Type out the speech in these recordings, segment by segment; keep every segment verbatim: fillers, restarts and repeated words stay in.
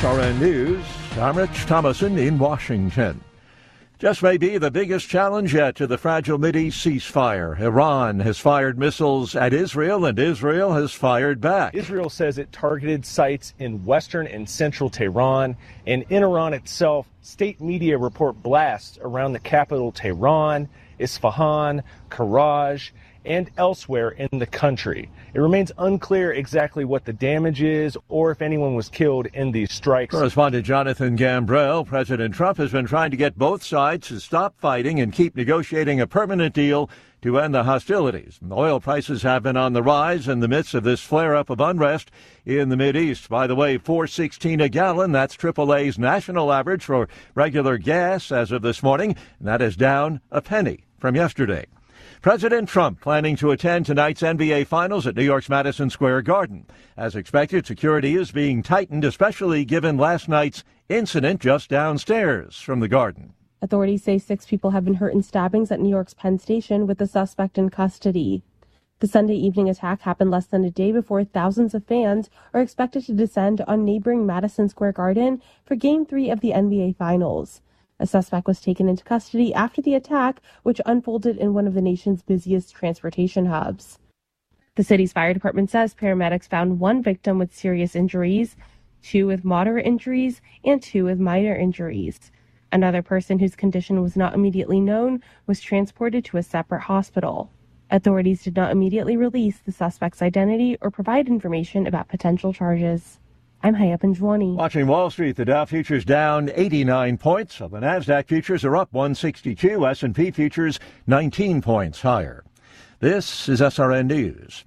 S R N News, I'm Rich Thomason in Washington. Just may be the biggest challenge yet to the fragile Mideast ceasefire. Iran has fired missiles at Israel, and Israel has fired back. Israel says it targeted sites in western and central Tehran. And in Iran itself, state media report blasts around the capital Tehran, Isfahan, Karaj, and elsewhere in the country. It remains unclear exactly what the damage is or if anyone was killed in these strikes. Correspondent Jonathan Gambrell. President Trump has been trying to get both sides to stop fighting and keep negotiating a permanent deal to end the hostilities. Oil prices have been on the rise in the midst of this flare-up of unrest in the Mideast. By the way, four sixteen a gallon, that's triple A's national average for regular gas as of this morning, and that is down a penny from yesterday. President Trump planning to attend tonight's N B A Finals at New York's Madison Square Garden. As expected, security is being tightened, especially given last night's incident just downstairs from the Garden. Authorities say six people have been hurt in stabbings at New York's Penn Station, with the suspect in custody. The Sunday evening attack happened less than a day before thousands of fans are expected to descend on neighboring Madison Square Garden for Game three of the N B A Finals. A suspect was taken into custody after the attack, which unfolded in one of the nation's busiest transportation hubs. The city's fire department says paramedics found one victim with serious injuries, two with moderate injuries, and two with minor injuries. Another person whose condition was not immediately known was transported to a separate hospital. Authorities did not immediately release the suspect's identity or provide information about potential charges. I'm Haya Panjwani. Watching Wall Street, the Dow futures down eighty-nine points. So the NASDAQ futures are up one sixty-two. S and P futures nineteen points higher. This is S R N News.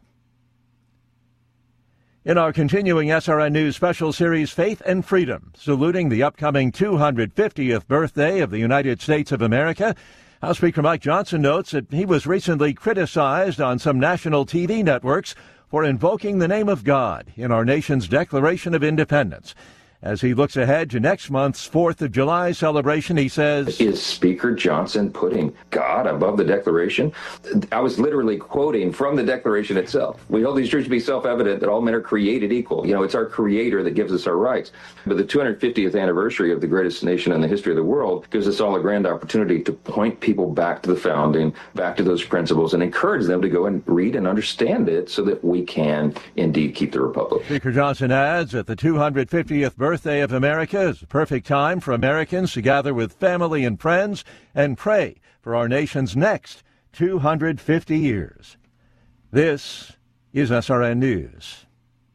In our continuing S R N News special series, Faith and Freedom, saluting the upcoming two hundred fiftieth birthday of the United States of America, House Speaker Mike Johnson notes that he was recently criticized on some national T V networks for invoking the name of God in our nation's Declaration of Independence. As he looks ahead to next month's fourth of July celebration, he says, "Is Speaker Johnson putting God above the Declaration?" I was literally quoting from the Declaration itself. We hold these truths to be self-evident that all men are created equal. You know, it's our Creator that gives us our rights. But the two hundred fiftieth anniversary of the greatest nation in the history of the world gives us all a grand opportunity to point people back to the founding, back to those principles, and encourage them to go and read and understand it so that we can indeed keep the Republic. Speaker Johnson adds that the two hundred fiftieth birthday Birthday of America is a perfect time for Americans to gather with family and friends and pray for our nation's next two hundred fifty years. This is S R N News.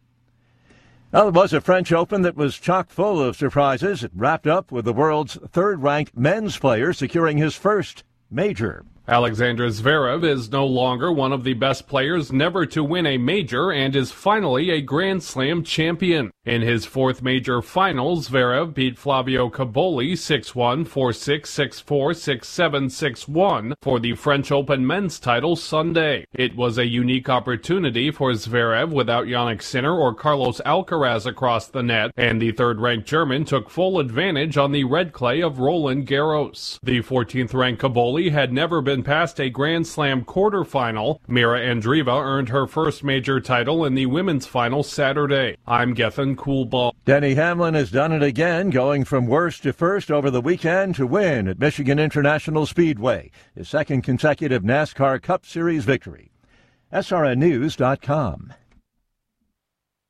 Well, it was a French Open that was chock full of surprises. It wrapped up with the world's third-ranked men's player securing his first major. Alexander Zverev is no longer one of the best players never to win a major and is finally a Grand Slam champion. In his fourth major final, Zverev beat Flavio Cobolli six one, four six, six four, six seven, six one for the French Open men's title Sunday. It was a unique opportunity for Zverev without Jannik Sinner or Carlos Alcaraz across the net, and the third-ranked German took full advantage on the red clay of Roland Garros. The fourteenth-ranked Cobolli had never been past a Grand Slam quarterfinal. Mira Andreeva earned her first major title in the women's final Saturday. I'm Gethin Coolball. Denny Hamlin has done it again, going from worst to first over the weekend to win at Michigan International Speedway, his second consecutive NASCAR Cup Series victory. S R N News dot com.